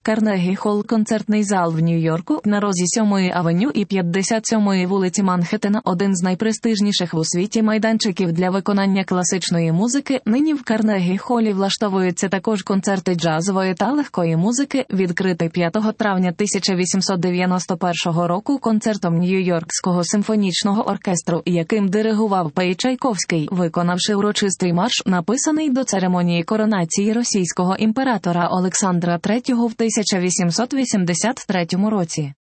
Карнегі Холл – концертний зал в Нью-Йорку на розі 7-ї авеню і 57-ї вулиці Манхеттена, один з найпрестижніших в світі майданчиків для виконання класичної музики. Нині в Карнегі Холлі влаштовуються також концерти джазової та легкої музики. Відкритий 5 травня 1891 року концертом Нью-Йоркського симфонічного оркестру, яким диригував П. Чайковський, виконавши урочистий марш, написаний до церемонії коронації російського імператора Олександра III в 1883 році.